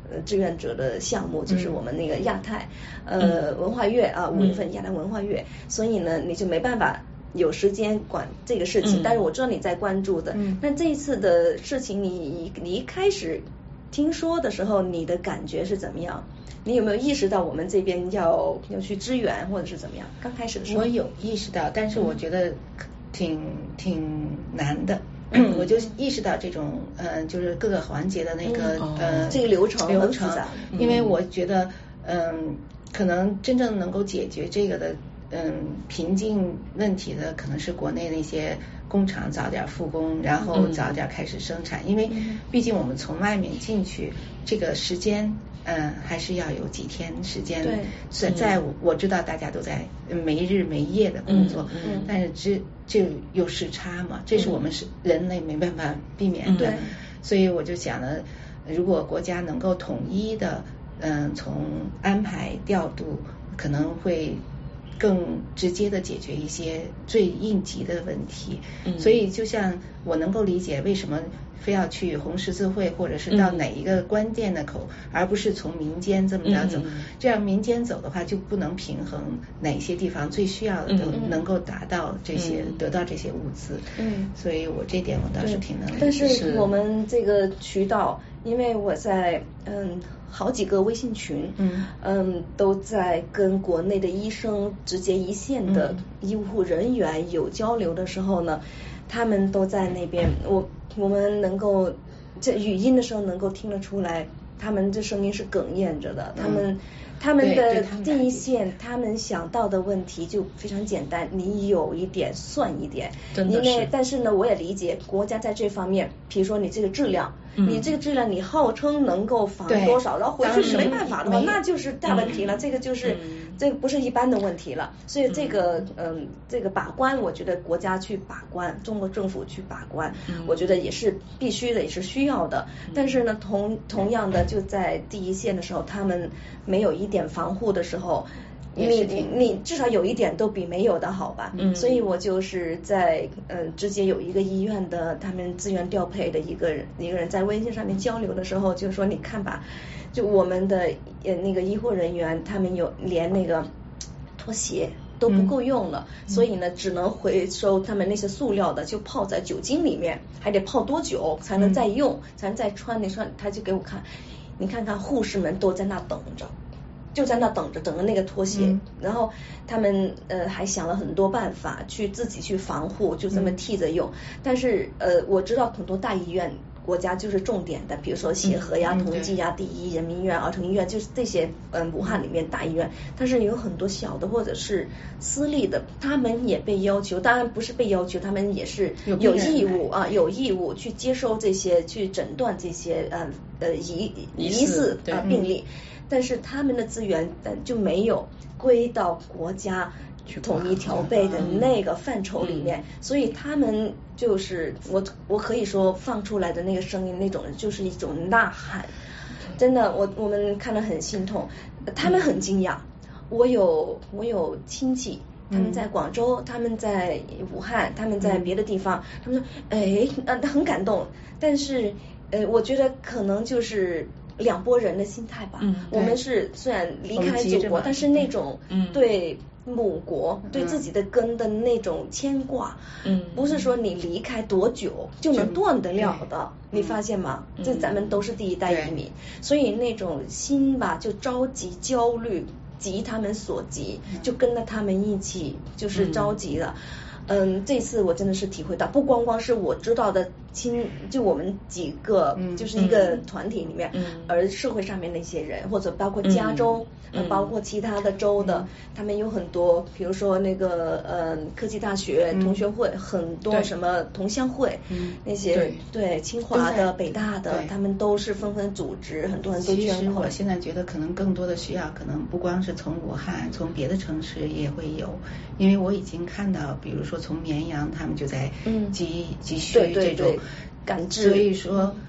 S1: 呃志愿者的项目，就是我们那个亚太呃文化月啊，五月份亚太文化月，所以呢你就没办法有时间管这个事情，但是我知道你在关注的。那这一次的事情，你你一开始听说的时候，你的感觉是怎么样？你有没有意识到我们这边要要去支援或者是怎么样？刚开始的时候
S3: 我有意识到，但是我觉得挺挺难的。我就意识到这种呃，就是各个环节的那个、嗯、呃
S1: 这个流程
S3: 流程，因为我觉得嗯、呃，可能真正能够解决这个的嗯瓶颈问题的，可能是国内那些工厂早点复工，然后早点开始生产，嗯、因为毕竟我们从外面进去，这个时间。嗯，还是要有几天时间。
S1: 对，
S3: 在在我知道大家都在没日没夜的工作，嗯嗯、但是这这有时差嘛，这是我们是人类没办法避免的。
S1: 嗯、
S3: 所以我就想呢，如果国家能够统一的，嗯，从安排调度，可能会更直接的解决一些最应急的问题。嗯、所以就像我能够理解为什么。非要去红十字会，或者是到哪一个关店的口，嗯、而不是从民间这么着走。嗯、这样民间走的话，就不能平衡哪些地方最需要的，都能够达到这些，嗯、得到这些物资。嗯，所以我这点我倒是挺能理解。
S1: 但是我们这个渠道，因为我在嗯好几个微信群，嗯嗯都在跟国内的医生直接一线的医护人员有交流的时候呢，他们都在那边我。我们能够这语音的时候能够听得出来，他们这声音是哽咽着的。嗯、他们他们的第一线，他们想到的问题就非常简单，你有一点算一点。因为但是呢，我也理解国家在这方面，比如说你这个质量，嗯、你这个质量你号称能够防多少，然后回去是没办法的话，那就是大问题了。嗯、这个就是。嗯这个不是一般的问题了，所以这个嗯、呃，这个把关，我觉得国家去把关，中国政府去把关，嗯、我觉得也是必须的，也是需要的。嗯、但是呢，同同样的，就在第一线的时候，他们没有一点防护的时候，你你至少有一点都比没有的好吧？嗯、所以我就是在嗯、呃、直接有一个医院的他们资源调配的一个人一个人在微信上面交流的时候，就说你看吧。就我们的呃那个医护人员，他们有连那个拖鞋都不够用了，嗯、所以呢，只能回收他们那些塑料的，就泡在酒精里面，还得泡多久才能再用，嗯、才能再穿？你穿，他就给我看，你看看护士们都在那等着，就在那等着，等着那个拖鞋，嗯、然后他们呃还想了很多办法去自己去防护，就这么替着用。嗯、但是呃，我知道很多大医院。国家就是重点的，比如说协和呀、同济呀、第一人民医院、儿童医院，就是这些嗯武汉里面大医院。但是有很多小的或者是私立的，他们也被要求，当然不是被要求，他们也是有义务啊，有义务去接收这些，去诊断这些呃呃疑疑似啊病例。但是他们的资源就没有归到国家统一调配的那个范畴里面，所以他们就是我我可以说放出来的那个声音，那种就是一种呐喊，真的，我我们看了很心痛，他们很惊讶，我有我有亲戚。他们在广州，他们在武汉，他们在别的地方，他们说，哎，呃，很感动，但是呃，我觉得可能就是两拨人的心态吧。嗯，我们是虽然离开祖国，但是那种对母国、嗯、对自己的根的那种牵挂，嗯，不是说你离开多久就能断得了的。你发现吗？嗯、这咱们都是第一代移民，所以那种心吧，就着急、焦虑。急他们所急，就跟着他们一起，就是着急了。嗯, 嗯，这次我真的是体会到，不光光是我知道的亲，就我们几个，嗯、就是一个团体里面，嗯、而社会上面那些人，或者包括加州，嗯、包括其他的州的，嗯、他们有很多，比如说那个呃科技大学同学会，嗯、很多什么同乡会，嗯、那些 对, 对清华的、北大的，他们都是纷纷组织，很多人都捐款。其实我现在觉得可能更多的需要，可能不光是从武汉，从别的城市也会有，因为我已经看到，比如说从绵阳，他们就在急、嗯、急需这种。对对对感知，所以说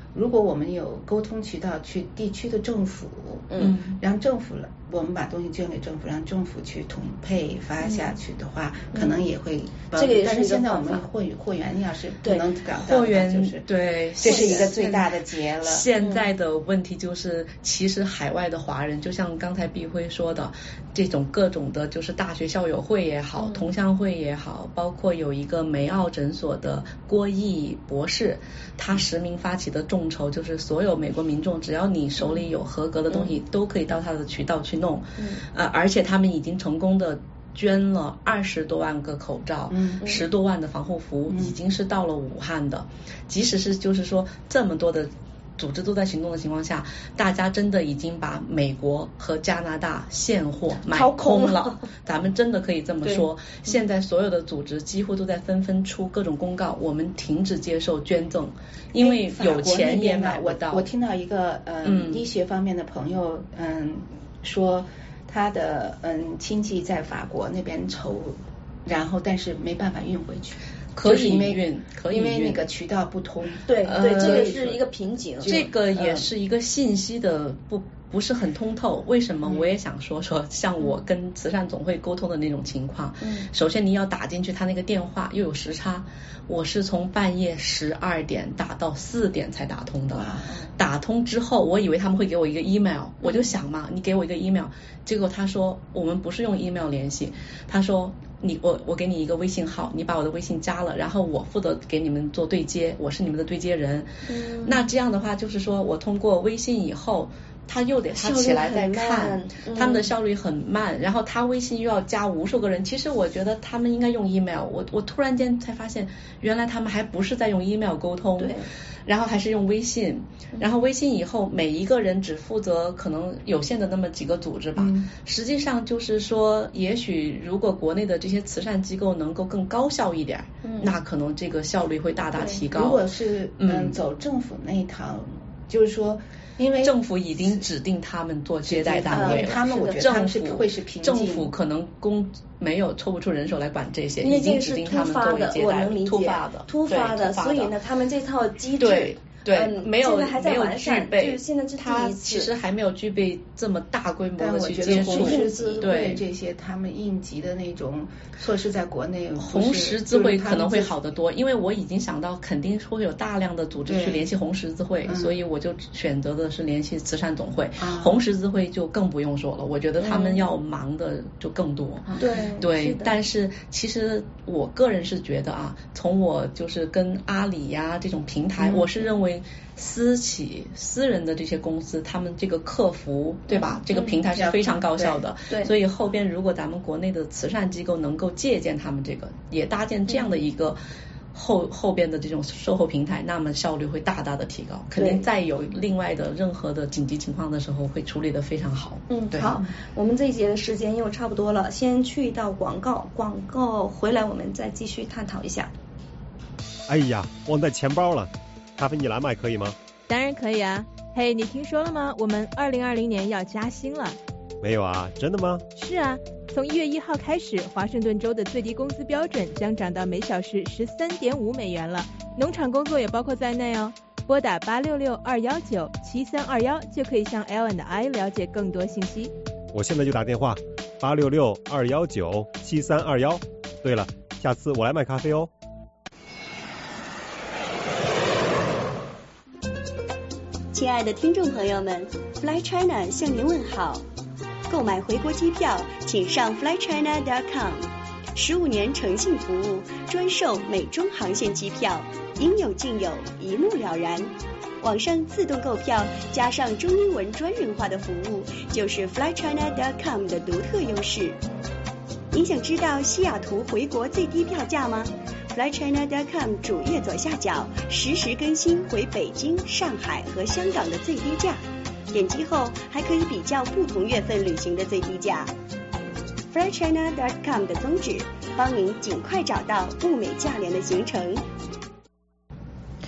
S3: 如果我们有沟通渠道去地区的政府，嗯，让政府了，我们把东西捐给政府，让政府去统配发下去的话，嗯、可能也会帮助。
S1: 这个也是
S3: 但是现在我们货货源要是不能搞到，
S2: 货源
S3: 就是
S2: 对，
S3: 这是一个最大的结了。
S2: 现在的问题就是，其实海外的华人，就像刚才碧辉说的，这种各种的，就是大学校友会也好，嗯、同乡会也好，包括有一个梅奥诊所的郭毅博士，他实名发起的众筹，就是所有美国民众，只要你手里有合格的东西，嗯、都可以到他的渠道去弄。嗯，呃，而且他们已经成功的捐了二十多万个口罩，嗯，十多万的防护服，嗯、已经是到了武汉的。即使是就是说这么多的组织都在行动的情况下，大家真的已经把美国和加拿大现货买空了。咱们真的可以这么说，现在所有的组织几乎都在纷纷出各种公告，我们停止接受捐赠，因为有钱也买不到。
S3: 我我听到一个呃、嗯、医学方面的朋友嗯说，他的嗯亲戚在法国那边筹，然后但是没办法运回去。
S2: 可以运，可以运，
S3: 因为那个渠道不通。
S1: 对对，这个是一个瓶颈。
S2: 这个也是一个信息的不不是很通透。为什么？我也想说说，像我跟慈善总会沟通的那种情况。嗯。首先你要打进去他那个电话，又有时差，我是从半夜十二点打到四点才打通的。打通之后，我以为他们会给我一个 email， 我就想嘛，你给我一个 email， 结果他说我们不是用 email 联系，他说。你我我给你一个微信号，你把我的微信加了，然后我负责给你们做对接，我是你们的对接人。嗯、那这样的话，就是说我通过微信以后，他又得他起来再看，嗯、他们的效率很慢，然后他微信又要加无数个人。其实我觉得他们应该用 email， 我我突然间才发现，原来他们还不是在用 email 沟通。对。然后还是用微信，然后微信以后每一个人只负责可能有限的那么几个组织吧。嗯、实际上就是说，也许如果国内的这些慈善机构能够更高效一点，嗯、那可能这个效率会大大提高。
S3: 如果是嗯、嗯走政府那一套，就是说。因为
S2: 政府已经指定他们做接待单位了，
S3: 呃、他们我觉得他们是会是瓶颈，
S2: 政府可能公没有抽不出人手来管这些，已经指定他们作为接待，突发的，
S1: 突发的，所以呢，他们这套机制
S2: 对对、
S1: 嗯、
S2: 没有
S1: 没
S2: 有具备，
S1: 现在是
S2: 他其实还没有具备这么大规模的去接触。
S3: 红十字会这些他们应急的那种措施在国内，
S2: 红十字会可能会好得多，因为我已经想到肯定会有大量的组织去联系红十字会，所以我就选择的是联系慈善总会。啊、红十字会就更不用说了，我觉得他们要忙的就更多。
S1: 嗯、对
S2: 对，但是其实我个人是觉得啊，从我就是跟阿里呀、这种平台，嗯、我是认为私企私人的这些公司，他们这个客服对吧？嗯、这个平台是非常高效的。
S1: 对，对
S2: 所以后边如果咱们国内的慈善机构能够借鉴他们这个，也搭建这样的一个后后边的这种售后平台，那么效率会大大的提高。肯定再有另外的任何的紧急情况的时候，会处理得非常好。
S1: 嗯，好，我们这一节的时间又差不多了，先去到广告，广告回来我们再继续探讨一下。
S9: 哎呀，忘带钱包了。咖啡你来买可以吗？
S4: 当然可以啊。嘿，你听说了吗？我们二零二零年要加薪了。
S9: 没有啊，真的吗？
S4: 是啊，从一月一号开始，华盛顿州的最低工资标准将涨到每小时十三点五美元了，农场工作也包括在内哦。拨打八六六二幺九七三二幺就可以向 L and I 了解更多信息。
S9: 我现在就打电话，八六六二幺九七三二幺。对了，下次我来买咖啡哦。
S10: 亲爱的听众朋友们 ，Fly China 向您问好。购买回国机票，请上 fly china dot com。十五年诚信服务，专售美中航线机票，应有尽有，一目了然。网上自动购票，加上中英文专人化的服务，就是 fly china dot com 的独特优势。您想知道西雅图回国最低票价吗？fly china dot com 主页左下角实时更新回北京、上海和香港的最低价，点击后还可以比较不同月份旅行的最低价。fly china dot com 的宗旨，帮您尽快找到物美价廉的行程。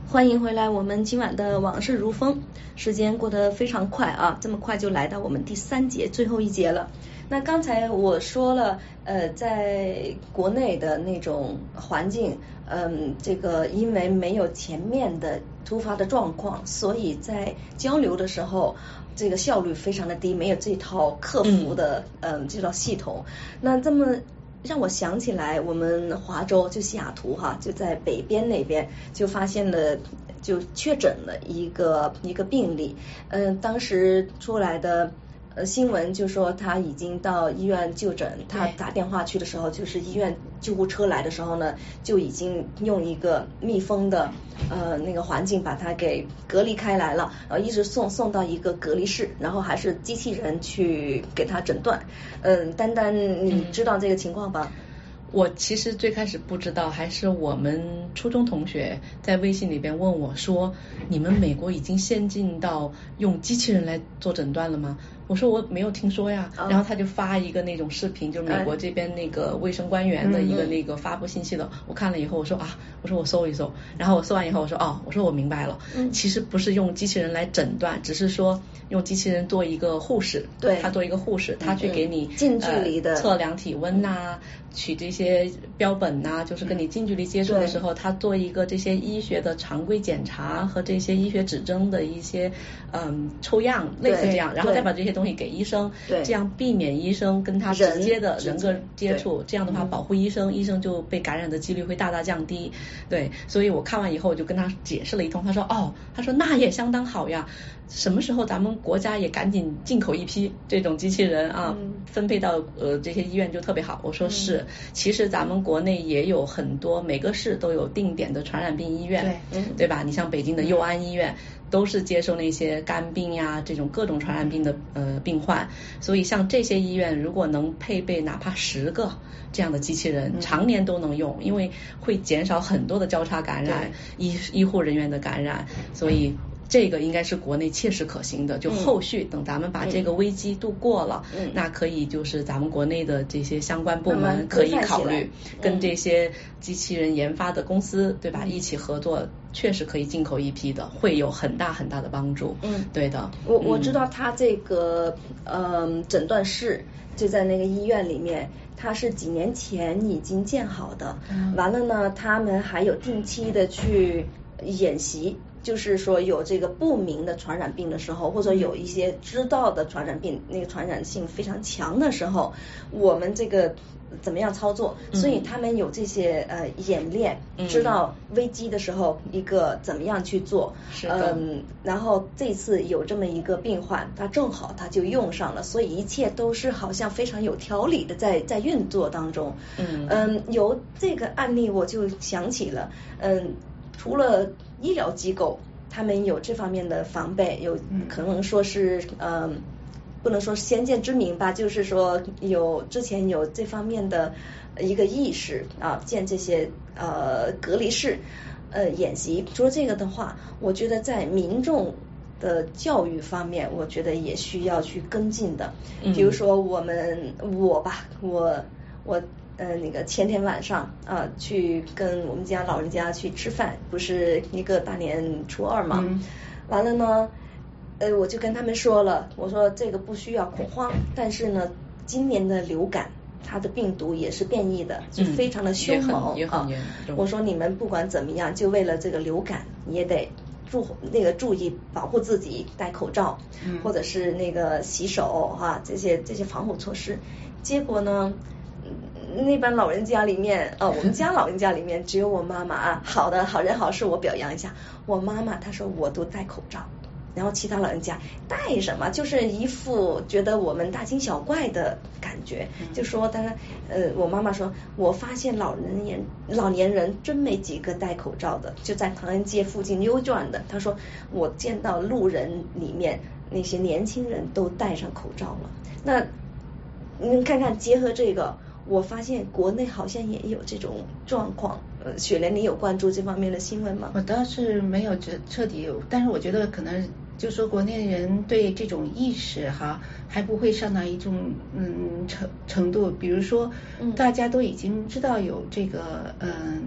S1: 欢迎回来，我们今晚的往事如风，时间过得非常快啊，这么快就来到我们第三节最后一节了。那刚才我说了，呃，在国内的那种环境，嗯，这个因为没有前面的突发的状况，所以在交流的时候，这个效率非常的低，没有这套客服的嗯、呃、这套系统。那这么让我想起来，我们华州就西雅图哈，就在北边那边就发现了，就确诊了一个一个病例。嗯、呃，当时出来的呃新闻就说他已经到医院就诊，他打电话去的时候，就是医院救护车来的时候呢，就已经用一个密封的呃那个环境把他给隔离开来了，然后一直送送到一个隔离室，然后还是机器人去给他诊断。嗯，丹丹，你知道这个情况吧？
S2: 我其实最开始不知道，还是我们初中同学在微信里边问我说，你们美国已经先进到用机器人来做诊断了吗？我说我没有听说呀，然后他就发一个那种视频，就是美国这边那个卫生官员的一个那个发布信息的，我看了以后我说啊，我说我搜一搜，然后我搜完以后我说哦，我说我明白了，其实不是用机器人来诊断，只是说用机器人做一个护士，
S1: 对，
S2: 他做一个护士，他去给你
S1: 近距离的、
S2: 呃、测量体温呐、啊，取这些标本呐、啊，就是跟你近距离接触的时候，他做一个这些医学的常规检查和这些医学指征的一些嗯抽样，类似这样，然后再把这些东西给医生，
S1: 对，
S2: 这样避免医生跟他直接的人个接触，这样的话保护医生，医生就被感染的几率会大大降低。对，所以我看完以后我就跟他解释了一通，他说哦，他说那也相当好呀，什么时候咱们国家也赶紧进口一批这种机器人啊，嗯、分配到呃这些医院就特别好。我说是，嗯、其实咱们国内也有很多，每个市都有定点的传染病医院，对，嗯、对吧？你像北京的佑安医院。嗯都是接受那些肝病呀这种各种传染病的呃病患，所以像这些医院如果能配备哪怕十个这样的机器人，常年都能用，因为会减少很多的交叉感染，医医护人员的感染，所以这个应该是国内切实可行的。就后续等咱们把这个危机度过了，嗯、那可以就是咱们国内的这些相关部门可以考虑跟这些机器人研发的公司，对吧，一起合作。确实可以进口一批的，会有很大很大的帮助。嗯，对的。
S1: 我我知道他这个呃诊断室就在那个医院里面，它是几年前已经建好的。嗯、完了呢，他们还有定期的去演习。就是说有这个不明的传染病的时候，或者有一些知道的传染病，那个传染性非常强的时候，我们这个怎么样操作？嗯、所以他们有这些呃演练，嗯、知道危机的时候一个怎么样去做。
S2: 是的。
S1: 嗯，然后这次有这么一个病患，他正好他就用上了，所以一切都是好像非常有条理的在在运作当中。嗯嗯，由这个案例我就想起了，嗯，除了医疗机构他们有这方面的防备，有可能说是嗯、呃，不能说先见之明吧，就是说有之前有这方面的一个意识啊，建这些呃隔离室呃演习。除了这个的话，我觉得在民众的教育方面，我觉得也需要去跟进的。比如说我们我吧，我我。呃，那个前天晚上啊、呃，去跟我们家老人家去吃饭，不是一个大年初二嘛，嗯、完了呢，呃，我就跟他们说了，我说这个不需要恐慌，但是呢，今年的流感它的病毒也是变异的，就非常的凶猛、嗯、啊。我说你们不管怎么样，就为了这个流感，你也得注那个注意保护自己，戴口罩，嗯、或者是那个洗手啊，这些这些防护措施。结果呢？那班老人家里面，呃，我们家老人家里面只有我妈妈啊，好的好人好事，我表扬一下。我妈妈她说我都戴口罩，然后其他老人家戴什么，就是一副觉得我们大惊小怪的感觉，就说当然，呃，我妈妈说，我发现老人年老年人真没几个戴口罩的，就在唐人街附近溜转的。她说我见到路人里面那些年轻人都戴上口罩了。那你看看，结合这个。我发现国内好像也有这种状况，呃，雪莲，你有关注这方面的新闻吗？
S3: 我倒是没有彻彻底有，但是我觉得可能就说国内人对这种意识哈还不会上到一种嗯程程度，比如说大家都已经知道有这个嗯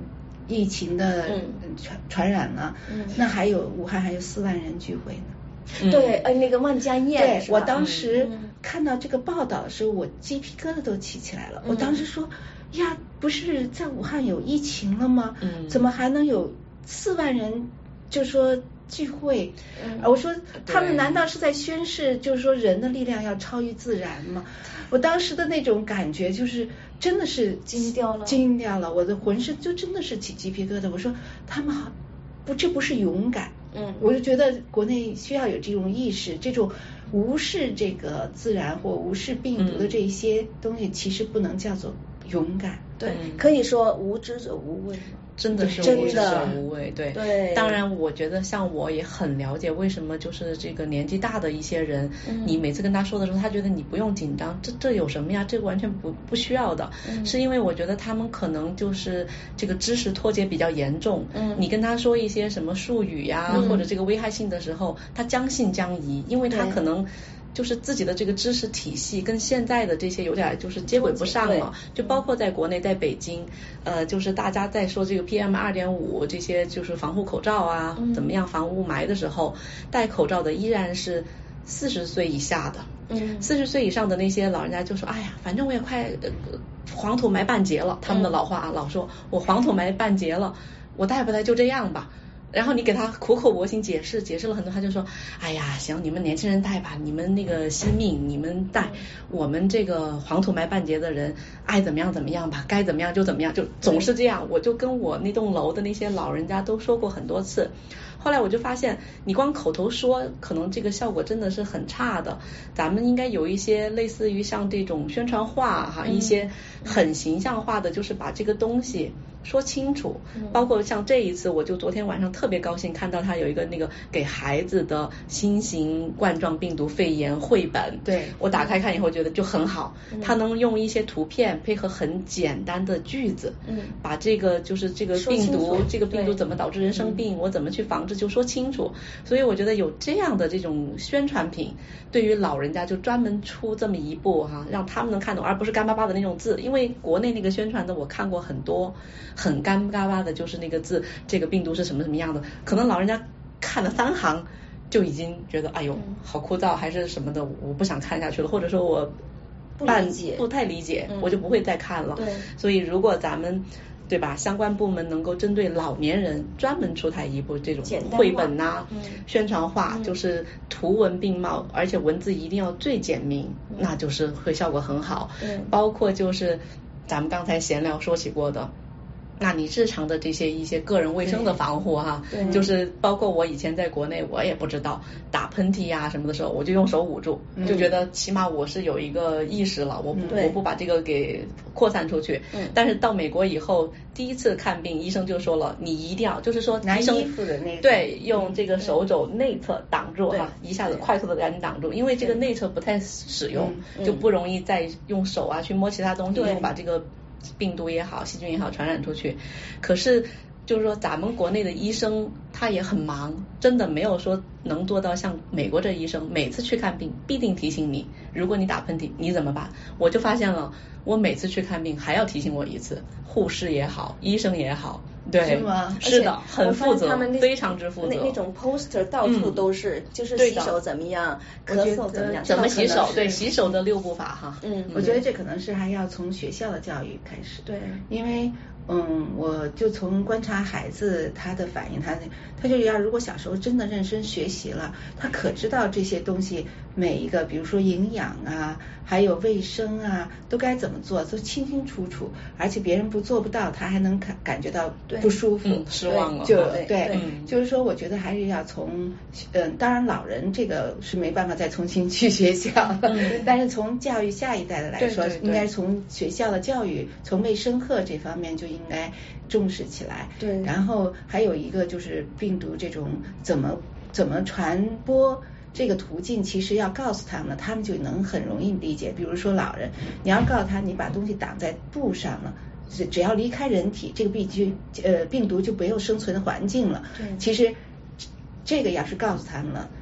S3: 疫情的传传染了，嗯，那还有武汉还有四万人聚会呢。
S1: 嗯、对，呃，那个万家宴，
S3: 对，我当时看到这个报道的时候，我鸡皮疙瘩都起起来了。嗯、我当时说，呀，不是在武汉有疫情了吗？嗯，怎么还能有四万人就说聚会？嗯、我说他们难道是在宣示，就是说人的力量要超于自然吗？我当时的那种感觉就是真的是
S1: 惊掉了，
S3: 惊掉了，我的浑身就真的是起鸡皮疙瘩。我说他们好不，这不是勇敢。嗯，我就觉得国内需要有这种意识，这种无视这个自然或无视病毒的这些东西，其实不能叫做勇敢。
S1: 对，可以说无知者无畏。
S2: 真的是无知者无畏，对。对。当然，我觉得像我也很了解为什么就是这个年纪大的一些人，嗯、你每次跟他说的时候，他觉得你不用紧张，这这有什么呀？这个完全不不需要的。嗯、是因为我觉得他们可能就是这个知识脱节比较严重。嗯。你跟他说一些什么术语呀，嗯、或者这个危害性的时候，他将信将疑，因为他可能。就是自己的这个知识体系跟现在的这些有点就是接轨不上了，就包括在国内，在北京，呃，就是大家在说这个 P M 二点五 这些就是防护口罩啊，嗯、怎么样防雾霾的时候，戴口罩的依然是四十岁以下的，嗯，四十岁以上的那些老人家就说，哎呀，反正我也快、呃、黄土埋半截了，他们的老话啊，嗯、老说我黄土埋半截了，我戴不戴就这样吧。然后你给他苦口婆心解释，解释了很多，他就说，哎呀，行，你们年轻人戴吧，你们那个惜命，你们戴，我们这个黄土埋半截的人，爱怎么样怎么样吧，该怎么样就怎么样，就总是这样。我就跟我那栋楼的那些老人家都说过很多次。后来我就发现，你光口头说，可能这个效果真的是很差的。咱们应该有一些类似于像这种宣传画哈，一些很形象化的，就是把这个东西说清楚。包括像这一次，我就昨天晚上特别高兴看到他有一个那个给孩子的新型冠状病毒肺炎绘本。对，我打开看以后觉得就很好，他能用一些图片配合很简单的句子，嗯，把这个就是这个病毒，这个病毒怎么导致人生病，我怎么去防治。就说清楚，所以我觉得有这样的这种宣传品，对于老人家就专门出这么一部哈，让他们能看懂，而不是干巴巴的那种字。因为国内那个宣传的我看过很多，很干巴巴的，就是那个字，这个病毒是什么什么样的，可能老人家看了三行就已经觉得哎呦好枯燥，还是什么的，我不想看下去了，或者说我
S1: 不理解，
S2: 不太理解，我就不会再看了。对，所以如果咱们。对吧？相关部门能够针对老年人专门出台一部这种绘本呐、啊、嗯、宣传画，嗯、就是图文并茂，而且文字一定要最简明，嗯、那就是会效果很好。嗯，包括就是咱们刚才闲聊说起过的。那你日常的这些一些个人卫生的防护哈，就是包括我以前在国内我也不知道打喷嚏呀、啊、什么的时候，我就用手捂住，嗯、就觉得起码我是有一个意识了，我不、嗯、我不把这个给扩散出去。嗯、但是到美国以后，第一次看病，医生就说了，你一定要就是说
S3: 拿衣服的那
S2: 对用这个手肘内侧挡住哈，一下子快速的赶紧挡住，因为这个内侧不太使用，就不容易再用手啊去摸其他东西，又把这个。病毒也好，细菌也好传染出去。可是就是说咱们国内的医生他也很忙，真的没有说能做到像美国这医生每次去看病必定提醒你，如果你打喷嚏你怎么办。我就发现了，我每次去看病还要提醒我一次，护士也好，医生也好。对，
S1: 是吗？
S2: 是的，很负责，非常之负责。
S1: 那那种 poster 到处都是，嗯、就是洗手怎么样，咳嗽怎么样，
S2: 怎么洗手？对，洗手的六步法哈。
S3: 嗯，我觉得这可能是还要从学校的教育开始。
S1: 对，
S3: 因为嗯，我就从观察孩子他的反应，他他就要如果小时候真的认真学习了，他可知道这些东西每一个，比如说营养啊，还有卫生啊，都该怎么做，都清清楚楚，而且别人不做不到，他还能感感觉到不舒服、
S2: 嗯、失望了。
S3: 就对，对嗯、就是说，我觉得还是要从嗯，当然老人这个是没办法再重新去学校，嗯、但是从教育下一代的来说，对对对应该从学校的教育，从卫生课这方面就应该重视起来。
S1: 对，
S3: 然后还有一个就是病毒这种怎么怎么传播。这个途径其实要告诉他们了，他们就能很容易理解。比如说老人，你要告诉他，你把东西挡在布上了，只要离开人体，这个病菌呃病毒就没有生存的环境了。对，其实这个要是告诉他们了，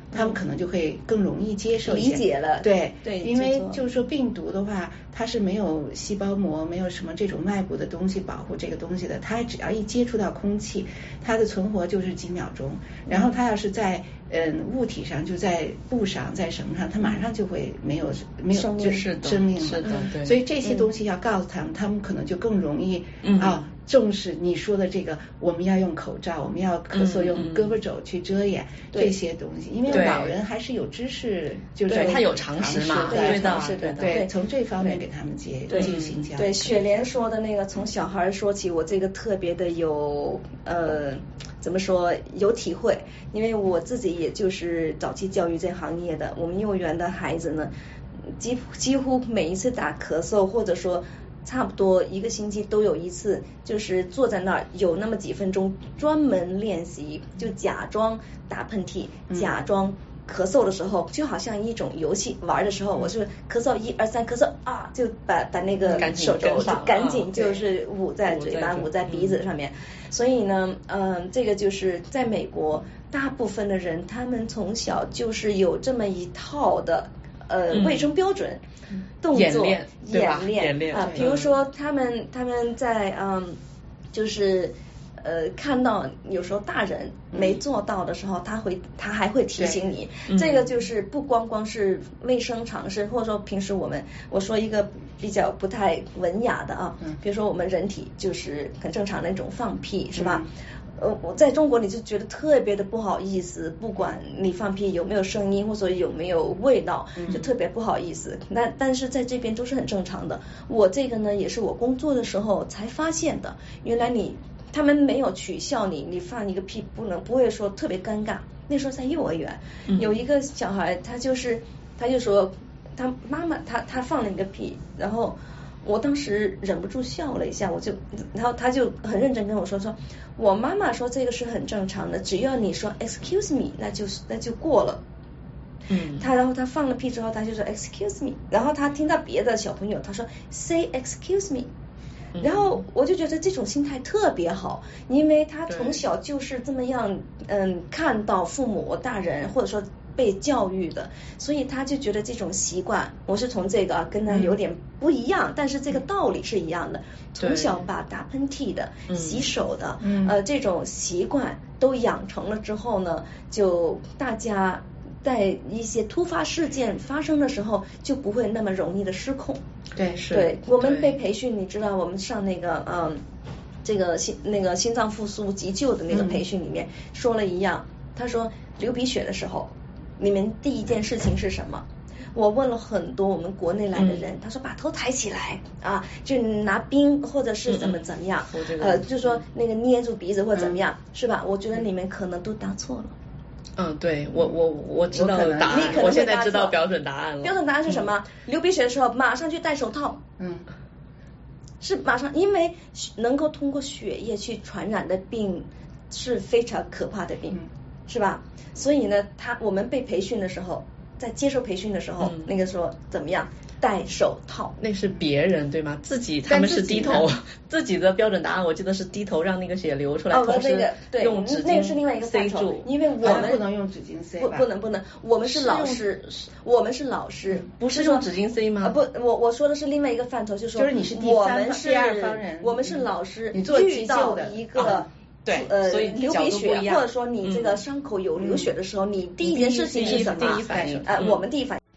S3: 他们可能就会更容易接受一些
S1: 理解了。
S3: 对
S1: 对，
S3: 因为就是说病毒的话，它是没有细胞膜，没有什么这种外部的东西保护这个东西的，它只要一接触到空气，它的存活就是几秒钟。然后它要是在嗯物体上，就在布上，在什么上，它马上就会没有没有
S1: 生
S3: 命生命了。
S2: 是的，对。
S3: 所以这些东西要告诉他们，他们可能就更容易啊重视你说的这个，我们要用口罩，我们要咳嗽用胳膊肘去遮掩这些东西，因为老人还是有知识，就是
S2: 他有常识嘛，
S3: 对
S1: 的，是的，
S3: 对，从这方面给他们接进行教育。
S1: 对，雪莲说的那个从小孩说起，我这个特别的有呃怎么说有体会，因为我自己也就是早期教育这行业的，我们幼儿园的孩子呢，几几乎每一次打咳嗽或者说。差不多一个星期都有一次，就是坐在那儿有那么几分钟专门练习，就假装打喷嚏，假装咳嗽的时候，就好像一种游戏玩的时候，我就咳嗽一二三咳嗽啊，就把把那个手肘就赶紧就是捂在嘴巴、捂在鼻子上面。所以呢，嗯，这个就是在美国，大部分的人他们从小就是有这么一套的呃卫生标准。动作
S2: 演练
S1: 演
S2: 练
S1: 练啊，比如说他们他们在嗯，就是呃看到有时候大人没做到的时候，他会他还会提醒你，这个就是不光光是卫生常识，或者说平时我们我说一个比较不太文雅的啊，比如说我们人体就是很正常的那种放屁是吧？呃，我在中国你就觉得特别的不好意思，不管你放屁有没有声音，或者说有没有味道，就特别不好意思。但但是在这边都是很正常的。我这个呢，也是我工作的时候才发现的。原来你他们没有取笑你，你放一个屁不能不会说特别尴尬。那时候在幼儿园，有一个小孩，他就是他就说他妈妈他他放了一个屁，然后。我当时忍不住笑了一下，我就，然后他就很认真跟我说说，我妈妈说这个是很正常的，只要你说 excuse me， 那就那就过了。嗯，他然后他放了屁之后，他就说 excuse me， 然后他听到别的小朋友他说 say excuse me， 然后我就觉得这种心态特别好，因为他从小就是这么样，嗯，看到父母大人或者说。被教育的，所以他就觉得这种习惯，我是从这个跟他有点不一样，嗯、但是这个道理是一样的。从小把打喷嚏的、嗯、洗手的，嗯、呃，这种习惯都养成了之后呢，就大家在一些突发事件发生的时候，就不会那么容易的失控。
S3: 对，是。
S1: 对，我们被培训，你知道，我们上那个嗯，这个心那个心脏复苏急救的那个培训里面、嗯、说了一样，他说流鼻血的时候。你们第一件事情是什么？我问了很多我们国内来的人，嗯、他说把头抬起来啊，就拿冰或者是怎么怎么样，嗯嗯呃，就说那个捏住鼻子或者怎么样，嗯、是吧？我觉得你们可能都答错了。
S2: 嗯，对我我我知道了答案，
S1: 我,
S2: 我现在知道标准答案了。
S1: 标准答案是什么？嗯、流鼻血的时候马上去戴手套。嗯。是马上，因为能够通过血液去传染的病是非常可怕的病。嗯是吧？所以呢，他我们被培训的时候，在接受培训的时候，嗯、那个说怎么样戴手套？
S2: 那是别人对吗？自己他们是低头，自己, 自己的标准答案我记得是低头让那个血流出来，
S1: 哦、
S2: 同时用
S1: 纸巾是另外一个
S2: 塞住。
S1: 因为我们
S3: 不能用纸巾塞吧？
S1: 不不能不能，我们是老师，我们是老师，
S2: 不是用纸巾塞吗？
S1: 啊、不，我我说的是另外一个范畴，就是说，
S3: 就是你是第三方第二方人，
S1: 我们是老师，
S3: 你做急救
S1: 的一个。
S3: 啊
S2: 对，
S1: 呃，
S2: 所以
S1: 流鼻血或者说你这个伤口有流血的时候，
S2: 嗯、
S1: 你第一件事情是什么？
S2: 第一反应，
S1: 呃，嗯、我们第一反应。